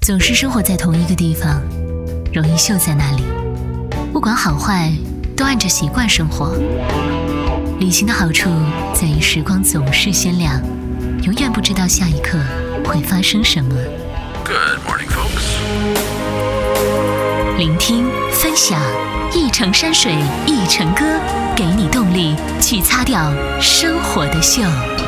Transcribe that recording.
总是生活在同一个地方，容易锈在那里。不管好坏，都按着习惯生活。旅行的好处在于时光总是鲜亮，永远不知道下一刻会发生什么。 Good morning, folks. 聆听，分享，一程山水一程歌，给你动力去擦掉生活的锈。